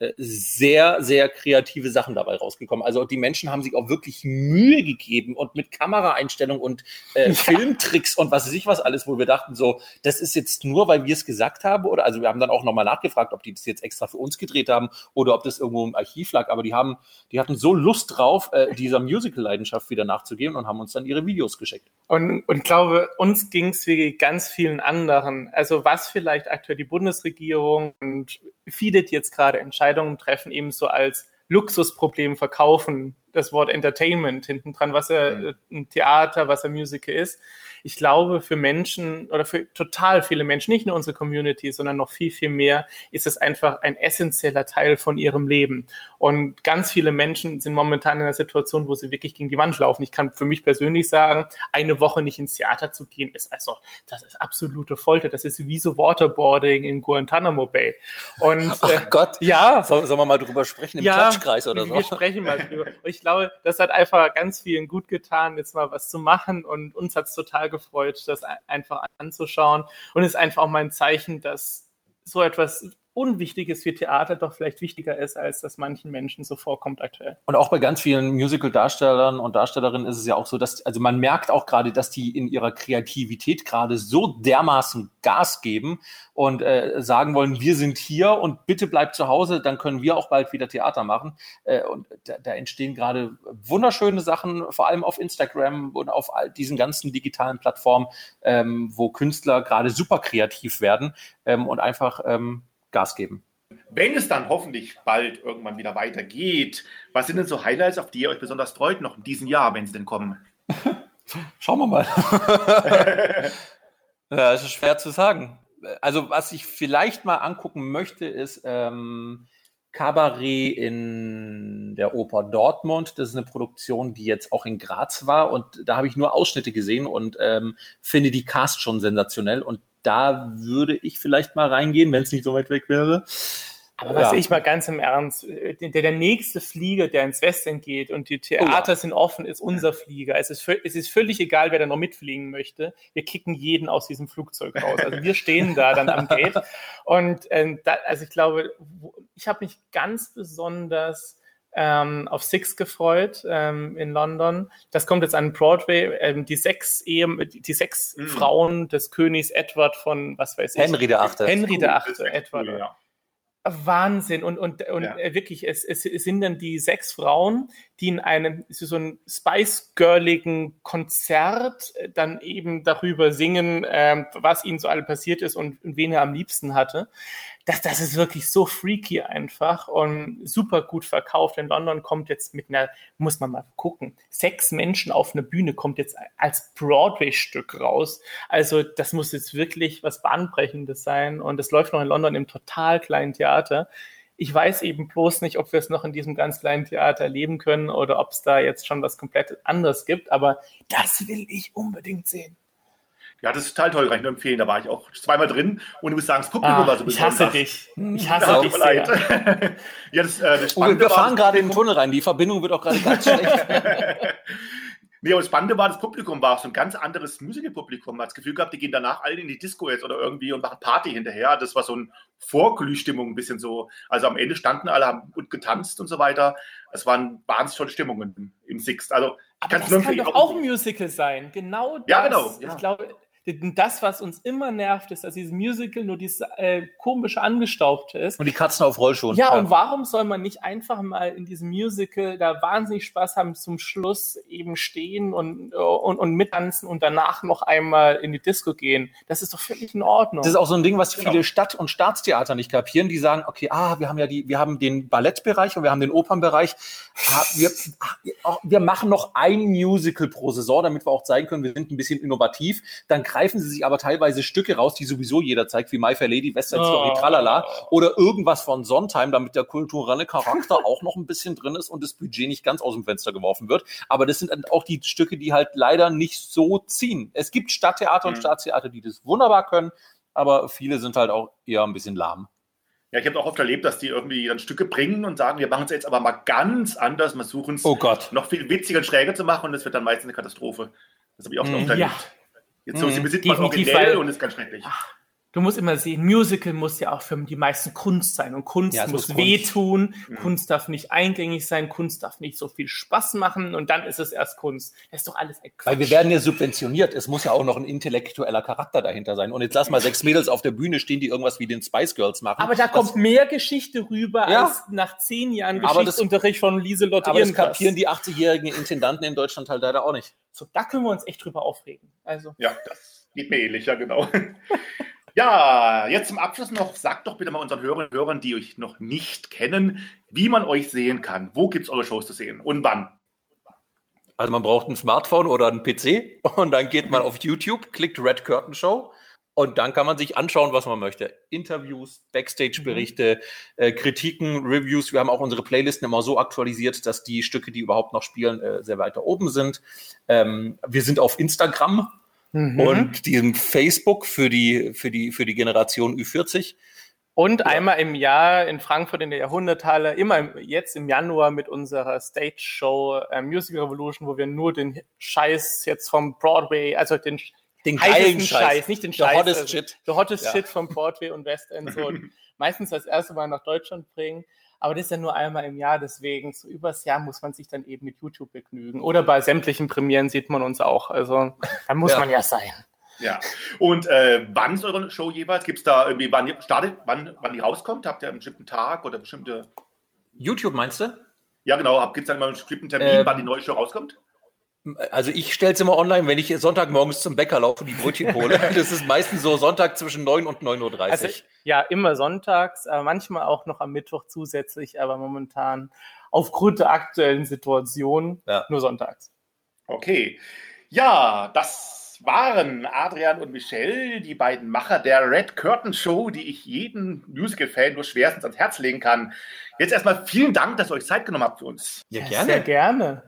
sehr, sehr kreative Sachen dabei rausgekommen. Also die Menschen haben sich auch wirklich Mühe gegeben und mit Kameraeinstellung und äh, ja. Filmtricks und was weiß ich was alles, wo wir dachten so, das ist jetzt nur, weil wir es gesagt haben oder, also wir haben dann auch nochmal nachgefragt, ob die das jetzt extra für uns gedreht haben oder ob das irgendwo im Archiv lag, aber die haben, die hatten so Lust drauf, äh, dieser Musical-Leidenschaft wieder nachzugehen und haben uns dann ihre Videos geschickt. Und, und ich glaube, uns ging es wie ganz vielen anderen. Also was vielleicht aktuell die Bundesregierung und viele, die jetzt gerade Entscheidungen treffen, eben so als Luxusproblem verkaufen, das Wort Entertainment hinten dran, was ja ein Theater, was ein Musical ist. Ich glaube, für Menschen oder für total viele Menschen, nicht nur unsere Community, sondern noch viel, viel mehr, ist es einfach ein essentieller Teil von ihrem Leben. Und ganz viele Menschen sind momentan in einer Situation, wo sie wirklich gegen die Wand laufen. Ich kann für mich persönlich sagen, eine Woche nicht ins Theater zu gehen, ist also, das ist absolute Folter. Das ist wie so Waterboarding in Guantanamo Bay. Und, Ach äh, Gott, ja. Sollen wir mal drüber sprechen im ja, Klatschkreis oder so? Wir sprechen mal drüber. Und ich glaube, das hat einfach ganz vielen gut getan, jetzt mal was zu machen. Und uns hat es total gefreut, das einfach anzuschauen. Und es ist einfach auch mal ein Zeichen, dass so etwas Unwichtiges wie Theater doch vielleicht wichtiger ist, als das manchen Menschen so vorkommt aktuell. Und auch bei ganz vielen Musical-Darstellern und Darstellerinnen ist es ja auch so, dass, also man merkt auch gerade, dass die in ihrer Kreativität gerade so dermaßen Gas geben und äh, sagen wollen, wir sind hier und bitte bleibt zu Hause, dann können wir auch bald wieder Theater machen. Äh, und da, da entstehen gerade wunderschöne Sachen, vor allem auf Instagram und auf all diesen ganzen digitalen Plattformen, ähm, wo Künstler gerade super kreativ werden ähm, und einfach ähm, Gas geben. Wenn es dann hoffentlich bald irgendwann wieder weitergeht, was sind denn so Highlights, auf die ihr euch besonders freut, noch in diesem Jahr, wenn sie denn kommen? Schauen wir mal. Ja, es ist schwer zu sagen. Also, was ich vielleicht mal angucken möchte, ist ähm, Cabaret in der Oper Dortmund. Das ist eine Produktion, die jetzt auch in Graz war. Und da habe ich nur Ausschnitte gesehen und ähm, finde die Cast schon sensationell. Und da würde ich vielleicht mal reingehen, wenn es nicht so weit weg wäre. Aber was ja. ich mal ganz im Ernst, der, der nächste Flieger, der ins Westen geht und die Theater oh ja. sind offen, ist unser Flieger. Es ist, es ist völlig egal, wer da noch mitfliegen möchte. Wir kicken jeden aus diesem Flugzeug raus. Also wir stehen da dann am Gate. Und ähm, da, also ich glaube, ich habe mich ganz besonders ähm, auf Six gefreut ähm, in London. Das kommt jetzt an Broadway. Ähm, die sechs Ehe, die sechs mhm. Frauen des Königs Edward von, was weiß ich. Henry der Achte. Henry der Achte, Edward. Cool, ja. Wahnsinn. Und, und, und ja. wirklich, es, es sind dann die sechs Frauen, die in einem so ein Spice-Girligen Konzert dann eben darüber singen, ähm, was ihnen so alle passiert ist und, und wen er am liebsten hatte. Das, das ist wirklich so freaky einfach und super gut verkauft. In London kommt jetzt mit einer, muss man mal gucken, sechs Menschen auf einer Bühne kommt jetzt als Broadway-Stück raus. Also das muss jetzt wirklich was Bahnbrechendes sein und es läuft noch in London im total kleinen Theater. Ich weiß eben bloß nicht, ob wir es noch in diesem ganz kleinen Theater erleben können oder ob es da jetzt schon was komplett anderes gibt, aber das will ich unbedingt sehen. Ja, das ist total toll, kann ich nur empfehlen. Da war ich auch zweimal drin und du musst sagen, das Publikum ah, war so besonders. Ich hasse dich. Ich hasse ja, dich sehr. ja, das, äh, das oh, wir fahren gerade in den Tunnel rein. Die Verbindung wird auch gerade ganz schlecht. Nee, aber das Spannende war, das Publikum war so ein ganz anderes Musical-Publikum. Man hat das Gefühl gehabt, die gehen danach alle in die Disco jetzt oder irgendwie und machen Party hinterher. Das war so eine Vorglühstimmung, ein bisschen so. Also am Ende standen alle, haben gut getanzt und so weiter. Es waren wahnsinnig tolle Stimmungen im Sixt. Also, aber das kann doch auch ein Musical sein. Genau das. Ja, genau. Ja. Ich glaube, Das, was uns immer nervt, ist, dass dieses Musical nur dieses äh, komische Angestaubte ist. Und die Katzen auf Rollschuhen. Ja, ja, und warum soll man nicht einfach mal in diesem Musical da wahnsinnig Spaß haben, zum Schluss eben stehen und, und, und mittanzen und danach noch einmal in die Disco gehen? Das ist doch völlig in Ordnung. Das ist auch so ein Ding, was Genau. viele Stadt- und Staatstheater nicht kapieren. Die sagen, okay, ah, wir haben ja die, wir haben den Ballettbereich und wir haben den Opernbereich. Ah, wir, ah, wir machen noch ein Musical pro Saison, damit wir auch zeigen können, wir sind ein bisschen innovativ. Dann greifen sie sich aber teilweise Stücke raus, die sowieso jeder zeigt, wie My Fair Lady, West Side Story, Oh. tralala, oder irgendwas von Sondheim, damit der kulturelle Charakter auch noch ein bisschen drin ist und das Budget nicht ganz aus dem Fenster geworfen wird. Aber das sind auch die Stücke, die halt leider nicht so ziehen. Es gibt Stadttheater und Mhm. Staatstheater, die das wunderbar können, aber viele sind halt auch eher ein bisschen lahm. Ja, ich habe auch oft erlebt, dass die irgendwie dann Stücke bringen und sagen, wir machen es jetzt aber mal ganz anders, wir suchen es Oh Gott. noch viel witziger und schräger zu machen und das wird dann meistens eine Katastrophe. Das habe ich auch schon Mhm. oft erlebt. Ja. Jetzt so, sie Mhm. besitzt man Definitiv, originell weil- und ist ganz schrecklich. Du musst immer sehen, Musical muss ja auch für die meisten Kunst sein. Und Kunst Ja, es muss muss Kunst. wehtun, Mhm. Kunst darf nicht eingängig sein, Kunst darf nicht so viel Spaß machen und dann ist es erst Kunst. Das ist doch alles ein Quatsch. Weil wir werden ja subventioniert. Es muss ja auch noch ein intellektueller Charakter dahinter sein. Und jetzt lass mal sechs Mädels auf der Bühne stehen, die irgendwas wie den Spice Girls machen. Aber da Das- kommt mehr Geschichte rüber Ja. als nach zehn Jahren Aber das- Geschichtsunterricht von Lieselotte aber das irgendwas. kapieren die achtzigjährigen Intendanten in Deutschland halt leider auch nicht. So, da können wir uns echt drüber aufregen. Also, Ja, das geht mir ähnlich, ja genau. Ja, jetzt zum Abschluss noch, sagt doch bitte mal unseren Hörern und Hörern, die euch noch nicht kennen, wie man euch sehen kann. Wo gibt es eure Shows zu sehen und wann? Also man braucht ein Smartphone oder einen P C und dann geht man auf YouTube, klickt Red Curtain Show und dann kann man sich anschauen, was man möchte. Interviews, Backstage-Berichte, äh, Kritiken, Reviews. Wir haben auch unsere Playlisten immer so aktualisiert, dass die Stücke, die überhaupt noch spielen, äh, sehr weiter oben sind. Ähm, wir sind auf Instagram mhm. und diesem Facebook für die, für die, für die Generation Ü vierzig. Und einmal im Jahr in Frankfurt in der Jahrhunderthalle, immer im, jetzt im Januar mit unserer Stage-Show äh, Music Revolution, wo wir nur den Scheiß jetzt vom Broadway, also den, Den heißesten geilen Scheiß. nicht den The Scheiß. hottest also, shit. The hottest Ja. shit vom Broadway und West End so meistens das erste Mal nach Deutschland bringen. Aber das ist ja nur einmal im Jahr, deswegen so übers Jahr muss man sich dann eben mit YouTube begnügen. Oder bei sämtlichen Premieren sieht man uns auch. Also da muss Ja. man ja sein. Ja. Und äh, wann ist eure Show jeweils? Gibt es da irgendwie, wann ihr startet, wann, wann die rauskommt? Habt ihr einen bestimmten Tag oder bestimmte. YouTube meinst du? Ja, genau, gibt es dann immer einen bestimmten Termin, Ähm, wann die neue Show rauskommt? Also ich stelle es immer online, wenn ich Sonntagmorgens zum Bäcker laufe und die Brötchen hole. Das ist meistens so Sonntag zwischen neun und neun Uhr dreißig. Also ja, immer sonntags, aber manchmal auch noch am Mittwoch zusätzlich, aber momentan aufgrund der aktuellen Situation Ja. nur sonntags. Okay. Ja, das waren Adrian und Michelle, die beiden Macher der Red Curtain Show, die ich jeden Musical-Fan nur schwerstens ans Herz legen kann. Jetzt erstmal vielen Dank, dass ihr euch Zeit genommen habt für uns. Ja, Sehr gerne.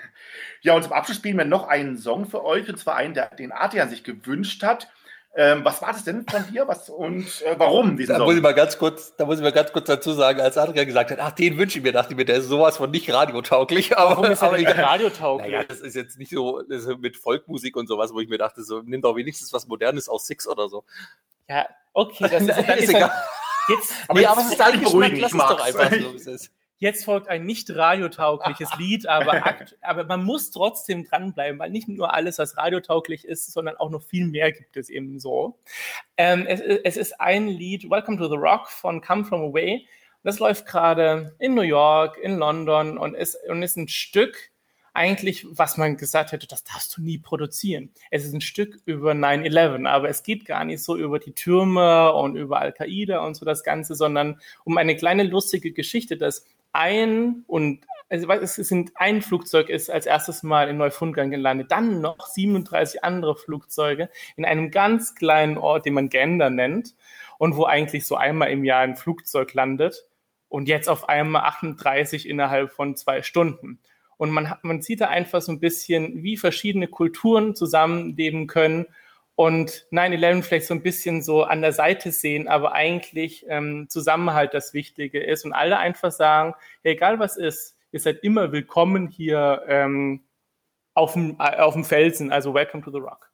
Ja, und zum Abschluss spielen wir noch einen Song für euch, und zwar einen, der, den Adrian sich gewünscht hat. Ähm, was war das denn von dir? Was, und äh, warum diesen Da muss ich Song? mal ganz kurz, da muss ich mal ganz kurz dazu sagen, als Adrian gesagt hat, ach, den wünsche ich mir, dachte ich mir, der ist sowas von nicht radiotauglich. Aber, Warum ist er aber denn egal. radiotauglich? Naja, das ist jetzt nicht so das ist mit Folkmusik und sowas, wo ich mir dachte, so, nimm doch wenigstens was Modernes aus Six oder so. Ja, okay, das ist, dann Ist ist egal. er, jetzt, Aber Nee, jetzt aber es ist kann dein ich Geschmack, beruhigen, lass ich es doch mag's. einfach so, wie es ist. jetzt folgt ein nicht radiotaugliches Lied, aber, akt, aber man muss trotzdem dranbleiben, weil nicht nur alles, was radiotauglich ist, sondern auch noch viel mehr gibt es eben so. Ähm, es, es ist ein Lied, Welcome to the Rock von Come From Away. Das läuft gerade in New York, in London und ist, und ist ein Stück, eigentlich, was man gesagt hätte, das darfst du nie produzieren. Es ist ein Stück über nine eleven, aber es geht gar nicht so über die Türme und über Al-Qaida und so das Ganze, sondern um eine kleine lustige Geschichte, dass ein und also es sind ein Flugzeug ist als erstes Mal in Neufundland gelandet, dann noch siebenunddreißig andere Flugzeuge in einem ganz kleinen Ort, den man Gander nennt und wo eigentlich so einmal im Jahr ein Flugzeug landet und jetzt auf einmal achtunddreißig innerhalb von zwei Stunden. Und man, hat, man sieht da einfach so ein bisschen, wie verschiedene Kulturen zusammenleben können und nine eleven vielleicht so ein bisschen so an der Seite sehen, aber eigentlich ähm, Zusammenhalt das Wichtige ist und alle einfach sagen, ja, egal was ist, ihr seid immer willkommen hier ähm, auf dem, äh, auf dem Felsen, also Welcome to the Rock.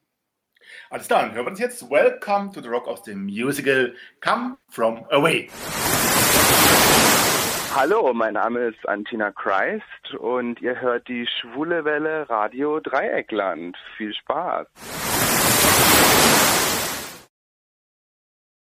Alles klar, dann hören wir uns jetzt Welcome to the Rock aus dem Musical Come From Away. Hallo, mein Name ist Antina Christ und ihr hört die Schwule Welle Radio Dreieckland. Viel Spaß!